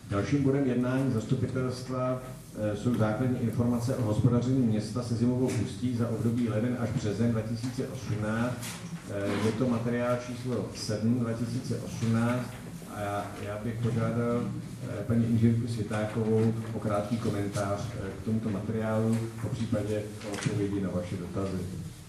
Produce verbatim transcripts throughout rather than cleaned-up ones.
Dalším bodem jednání zastupitelstva jsou základní informace o hospodaření města se Zimovou Ústí za období leden až březen dva tisíce osmnáct. Je to materiál číslo sedm dva tisíce osmnáct a já, já bych požádal paní inženýrku Světákovou o krátký komentář k tomuto materiálu, po případě o odpovědi na vaše dotazy.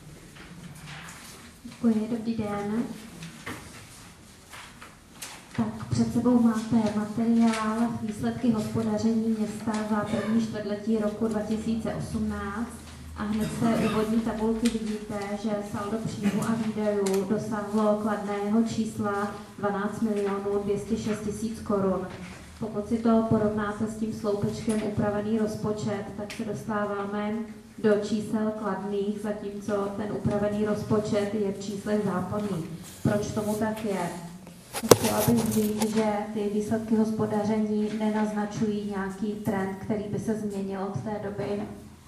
Děkuji, dobrý den. Tak před sebou máte materiál výsledky hospodaření města za první čtvrtletí roku dva tisíce osmnáct a hned z té úvodní tabulky vidíte, že saldo příjmů a výdajů dosáhlo kladného čísla dvanáct milionů dvě stě šest tisíc korun. Pokud si to porovnáte s tím sloupečkem upravený rozpočet, tak se dostáváme do čísel kladných, zatímco ten upravený rozpočet je v číslech záporných. Proč tomu tak je? Chtěla bych říct, že ty výsledky hospodaření nenaznačují nějaký trend, který by se změnil od té doby,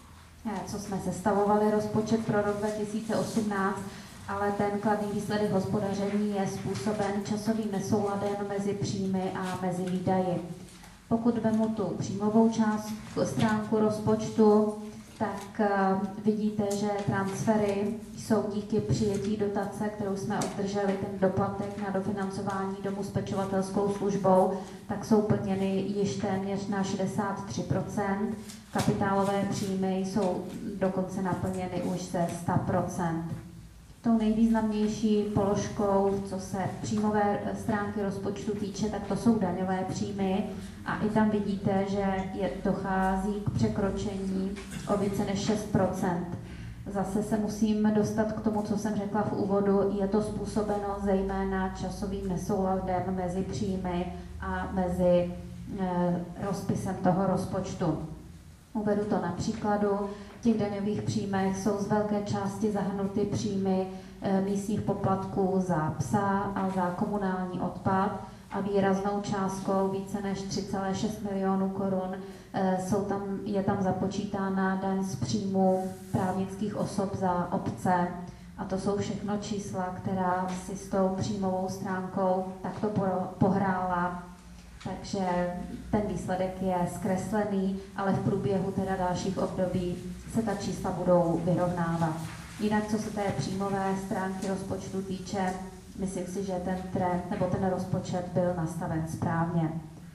co jsme sestavovali rozpočet pro rok dva tisíce osmnáct, ale ten kladný výsledek hospodaření je způsoben časovým nesouladem mezi příjmy a mezi výdaji. Pokud vemu tu příjmovou část stránku rozpočtu, tak uh, vidíte, že transfery jsou díky přijetí dotace, kterou jsme obdrželi, ten doplatek na dofinancování domu s pečovatelskou službou, tak jsou plněny již téměř na šedesát tři procent. Kapitálové příjmy jsou dokonce naplněny už ze sto procent. Tou nejvýznamnější položkou, co se příjmové stránky rozpočtu týče, tak to jsou daňové příjmy. A i tam vidíte, že je, dochází k překročení o více než šest procent. Zase se musím dostat k tomu, co jsem řekla v úvodu. Je to způsobeno zejména časovým nesouladem mezi příjmy a mezi e, rozpisem toho rozpočtu. Uvedu to na příkladu. V těch daňových příjmech jsou z velké části zahrnuty příjmy e, místních poplatků za psa a za komunální odpad a výraznou částkou více než tři celé šest milionů korun e, jsou tam, je tam započítána daň z příjmu právnických osob za obce. A to jsou všechno čísla, která si s tou příjmovou stránkou takto pohrála. Takže ten výsledek je zkreslený, ale v průběhu teda dalších období se ta čísla budou vyrovnávat. Jinak, co se té příjmové stránky rozpočtu týče, myslím si, že ten trend nebo ten rozpočet byl nastaven správně.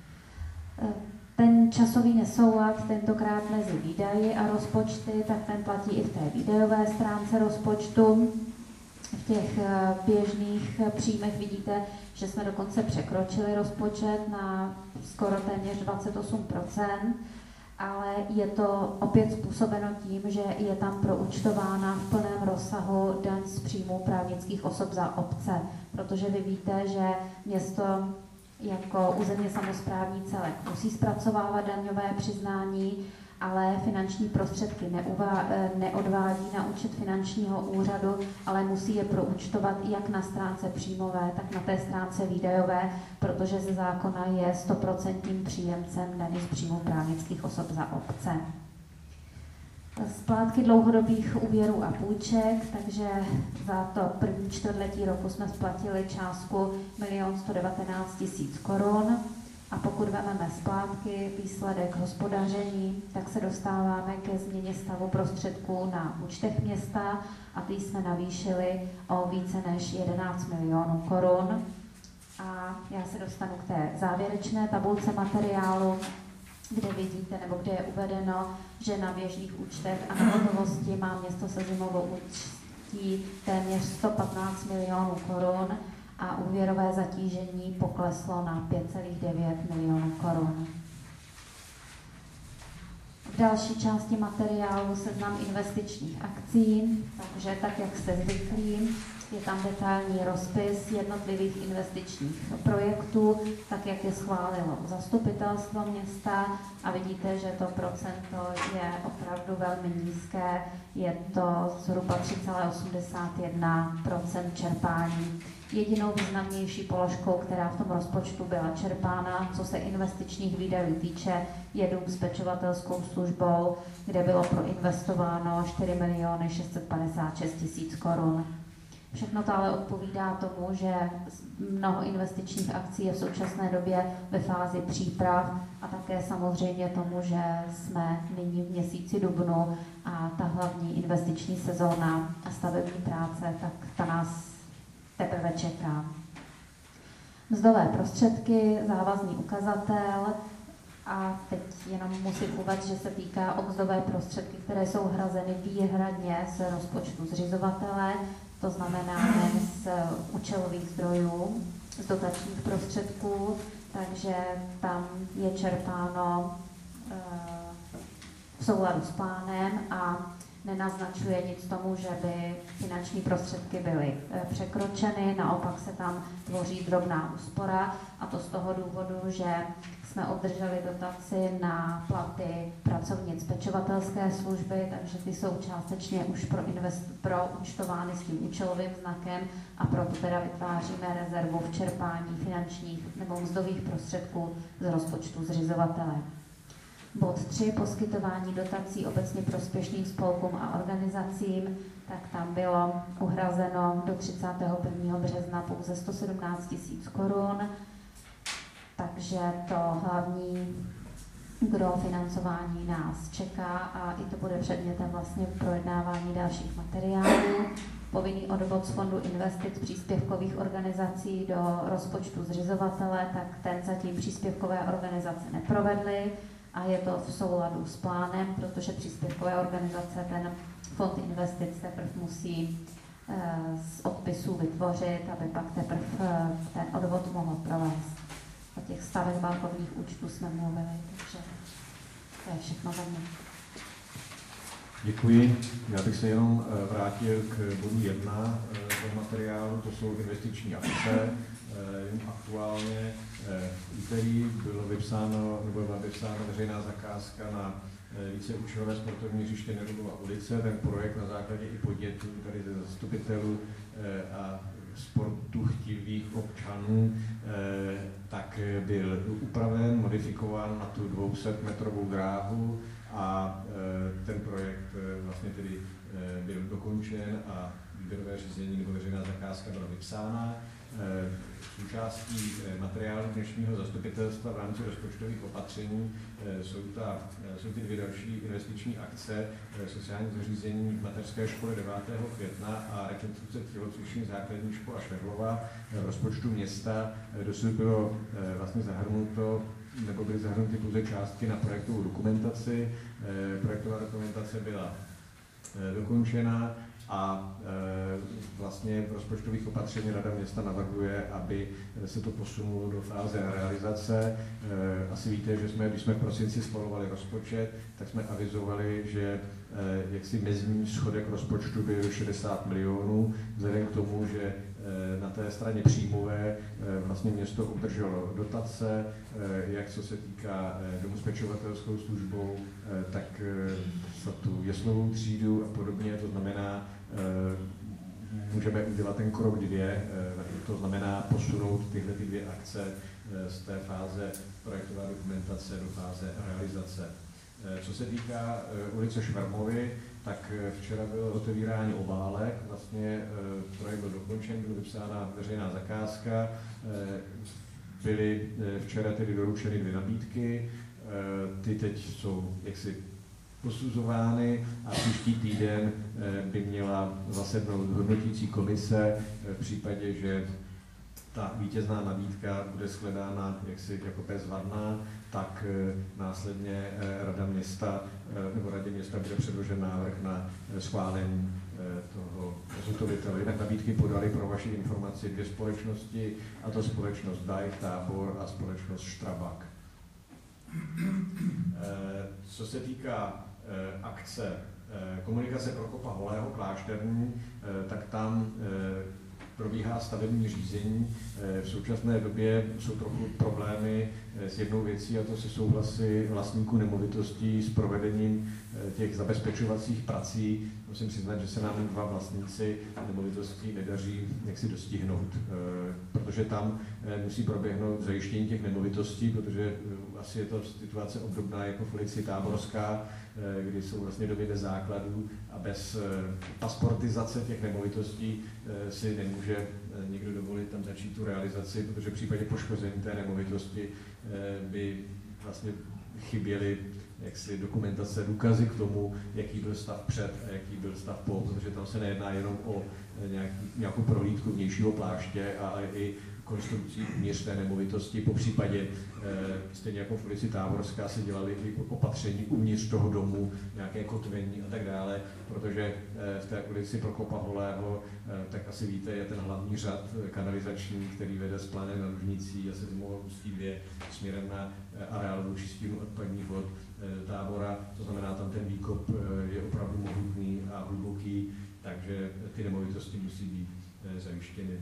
Ten časový nesoulad tentokrát mezi výdaji a rozpočty, tak ten platí i v té výdajové stránce rozpočtu. V těch běžných příjmech vidíte, že jsme dokonce překročili rozpočet na skoro téměř dvacet osm procent, ale je to opět způsobeno tím, že je tam proúčtována v plném rozsahu daň z příjmů právnických osob za obce, protože vy víte, že město jako územně samosprávní celek musí zpracovávat daňové přiznání, ale finanční prostředky neuvá, neodvádí na účet finančního úřadu, ale musí je proúčtovat jak na stránce příjmové, tak na té stránce výdajové, protože ze zákona je stoprocentním příjemcem daně z příjmu právnických osob za obce. Splátky dlouhodobých úvěrů a půjček, takže za to první čtvrtletí roku jsme splatili částku milion sto devatenáct tisíc korun. A pokud vezmeme splátky, výsledek hospodaření, tak se dostáváme ke změně stavu prostředků na účtech města a ty jsme navýšili o více než jedenáct milionů korun. A já se dostanu k té závěrečné tabulce materiálu, kde vidíte, nebo kde je uvedeno, že na běžných účtech a na hotovosti má město se Zimovou Ústí téměř sto patnáct milionů korun a úvěrové zatížení pokleslo na pět celá devět milionů korun. V další části materiálu seznam investičních akcí, takže tak, jak jste zvyklí, je tam detailní rozpis jednotlivých investičních projektů, tak jak je schválilo zastupitelstvo města a vidíte, že to procento je opravdu velmi nízké, je to zhruba tři celá osmdesát jedna procenta čerpání. Jedinou významnější položkou, která v tom rozpočtu byla čerpána, co se investičních výdajů týče, je dům s pečovatelskou službou, kde bylo proinvestováno čtyři miliony šest set padesát šest tisíc korun. Všechno to ale odpovídá tomu, že mnoho investičních akcí je v současné době ve fázi příprav a také samozřejmě tomu, že jsme nyní v měsíci dubnu a ta hlavní investiční sezóna a stavební práce, tak ta nás teprve čeká. Mzdové prostředky, závazný ukazatel a teď jenom musím uvést, že se týká o mzdové prostředky, které jsou hrazeny výhradně z rozpočtu zřizovatele, to znamená ne z účelových zdrojů, z dotačních prostředků, takže tam je čerpáno e, v souladu s plánem a nenaznačuje nic tomu, že by finanční prostředky byly překročeny, naopak se tam tvoří drobná úspora a to z toho důvodu, že jsme obdrželi dotaci na platy pracovnic pečovatelské služby, takže ty jsou částečně už pro, invest, pro účtovány s tím účelovým znakem a proto teda vytváříme rezervu v čerpání finančních nebo mzdových prostředků z rozpočtu zřizovatele. Bod tři. Poskytování dotací obecně prospěšným spolkům a organizacím, tak tam bylo uhrazeno do třicátého prvního března pouze sto sedmnáct tisíc korun, takže to hlavní gro financování nás čeká a i to bude předmětem vlastně projednávání dalších materiálů. Povinný odvod z fondu investic příspěvkových organizací do rozpočtu zřizovatele, tak ten zatím příspěvkové organizace neprovedly, a je to v souladu s plánem, protože příspěvkové organizace ten fond investic teprve musí e, z odpisů vytvořit, aby pak teprve ten odvod mohl provést. O těch stavech bankovních účtů jsme mluvili, takže to je všechno za mě. Děkuji. Já bych se jenom vrátil k bodu jedna toho materiálu, to jsou investiční akce. Aktuálně v úterý bylo vypsáno, nebo byla vypsána veřejná zakázka na víceúčelové sportovní hřiště Nerudova ulice. Ten projekt na základě i podnětů tady ze zastupitelů a sportu chtivých občanů, tak byl upraven, modifikován na tu dvě stě metrovou dráhu a ten projekt vlastně tedy byl dokončen a výběrové řízení nebo veřejná zakázka byla vypsána. Součástí materiálu dnešního zastupitelstva v rámci rozpočtových opatření jsou, ta, jsou ty dvě další investiční akce, sociální zařízení v mateřské škole devátého května a rekonstrukce tělocvičných základní škola Švehlová v rozpočtu města. Dosud bylo vlastně zahrnuto, nebo byly zahrnuty pouze částky na projektovou dokumentaci. Projektová dokumentace byla dokončena a e, vlastně v rozpočtových opatření Rada města navrhuje, aby se to posunulo do fáze realizace. E, asi víte, že jsme, když jsme v prosinci schvalovali rozpočet, tak jsme avizovali, že e, jaksi mezní schodek rozpočtu byl šedesát milionů, vzhledem k tomu, že e, na té straně příjmové e, vlastně město obdrželo dotace, e, jak co se týká e, domu s pečovatelskou službou, e, tak e, za tu jeslovou třídu a podobně, to znamená, můžeme udělat ten krok dvě, to znamená posunout tyhle ty dvě akce z té fáze projektová dokumentace do fáze realizace. Co se týká ulice Švermovy, tak včera bylo otevírání obálek, vlastně projekt byl dokončen, byla vypsána veřejná zakázka, byly včera tedy doručeny dvě nabídky, ty teď jsou jaksi posuzovány a příští týden by měla zasednout hodnotící komise v případě, že ta vítězná nabídka bude shledána jaksi jako bezvadná, tak následně Rada města nebo Radě města bude předložen návrh na schválení toho zhotovitele. Jinak nabídky podali pro vaši informaci dvě společnosti, a to společnost Dajch Tábor a společnost Štrabak. Co se týká akce komunikace Prokopa Holého Klášterní, tak tam probíhá stavební řízení. V současné době jsou trochu problémy s jednou věcí, a to se souhlasy vlastníků nemovitostí s provedením těch zabezpečovacích prací. Musím přiznat, že se nám dva vlastníci nemovitostí nedaří jak si dostihnout, protože tam musí proběhnout zajištění těch nemovitostí, protože asi je to situace obdobná jako v ulici Táborská, kdy jsou vlastně domy bez základů a bez pasportizace těch nemovitostí si nemůže někdo dovolit tam začít tu realizaci, protože v případě poškození té nemovitosti by vlastně chyběly jaksi dokumentace, důkazy k tomu, jaký byl stav před a jaký byl stav po, protože tam se nejedná jenom o nějaký, nějakou prohlídku vnějšího pláště, ale i konstrukcí uvnitř té nemovitosti. Po případě, stejně jako v ulici Táborská, se dělaly i opatření uvnitř toho domu, nějaké kotvení a tak dále, protože v té ulici Prokopa Holého, tak asi víte, je ten hlavní řad kanalizační, který vede z Plané na Lužnicí a se Zimovou Ústí dvě směrem na areálovou čistírnu odpadních vod Tábora. To znamená, tam ten výkop je opravdu mohutný a hluboký, takže ty nemovitosti musí být zajištěny.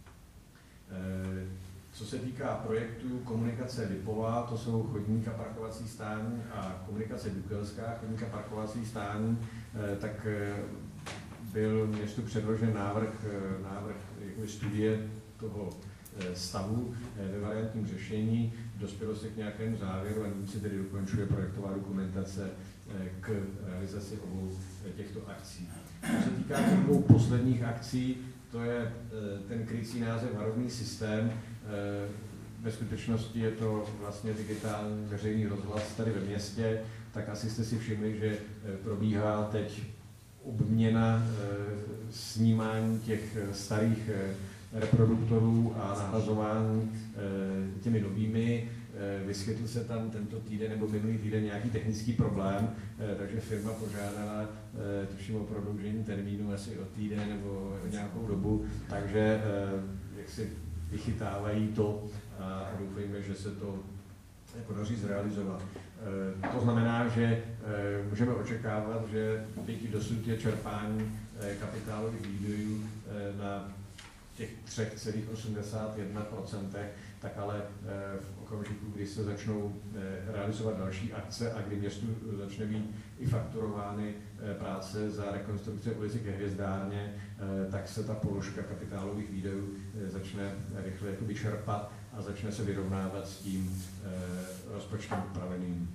Co se týká projektu komunikace Lipová, to jsou chodník a parkovací stání, a komunikace Dukelská, chodník a parkovací stání, tak byl městu předložen návrh, návrh jako studie toho stavu ve variantním řešení. Dospělo se k nějakému závěru a nyní se tedy dokončuje projektová dokumentace k realizaci obou těchto akcí. Co se týká těch dvou posledních akcí, to je ten krycí název varovný systém. Ve skutečnosti je to vlastně digitální veřejný rozhlas tady ve městě, tak asi jste si všimli, že probíhá teď obměna snímání těch starých reproduktorů a nahrazování těmi novými. Vyskytl se tam tento týden nebo minulý týden nějaký technický problém, takže firma požádala, tuším, o prodloužení termínu asi o týden nebo o nějakou dobu, takže jak si vychytávají to a doufejme, že se to podaří zrealizovat. To znamená, že můžeme očekávat, že byť dosud je čerpání kapitálových výdajů na těch tři celá osmdesát jedna procent, tak ale v okamžiku, kdy se začnou realizovat další akce a kdy městu začne být i fakturovány práce za rekonstrukce ulici ke Hvězdárně, tak se ta položka kapitálových výdajů začne rychle jakoby čerpat a začne se vyrovnávat s tím rozpočtem upraveným.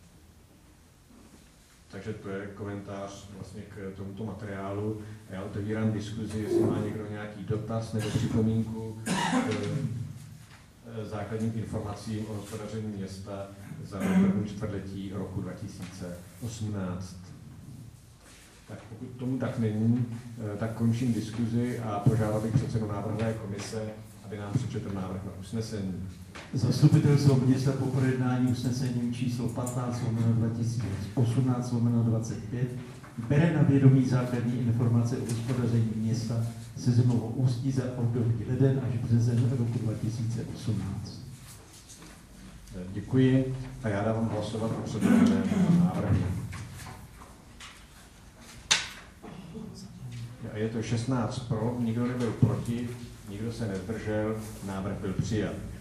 Takže to je komentář vlastně k tomuto materiálu. Já otevírám diskuzi, jestli má někdo nějaký dotaz nebo připomínku k základním informacím o hospodaření města za první čtvrtletí roku dva tisíce osmnáct. Tak pokud tomu tak není, tak končím diskuzi a požádal bych předsedu návrhové komise, aby nám přečetl návrh na usnesení. Zastupitelstvo města po projednání usnesením číslo patnáct lomeno dva tisíce osmnáct lomeno dvacet pět bere na vědomí základní informace o hospodaření města se Zimovou Ústí za období leden až březen roku dva tisíce osmnáct. Děkuji a já dávám hlasovat o předloženém návrhu. A je to šestnáct pro, nikdo nebyl proti, nikdo se nezdržel, návrh byl přijat.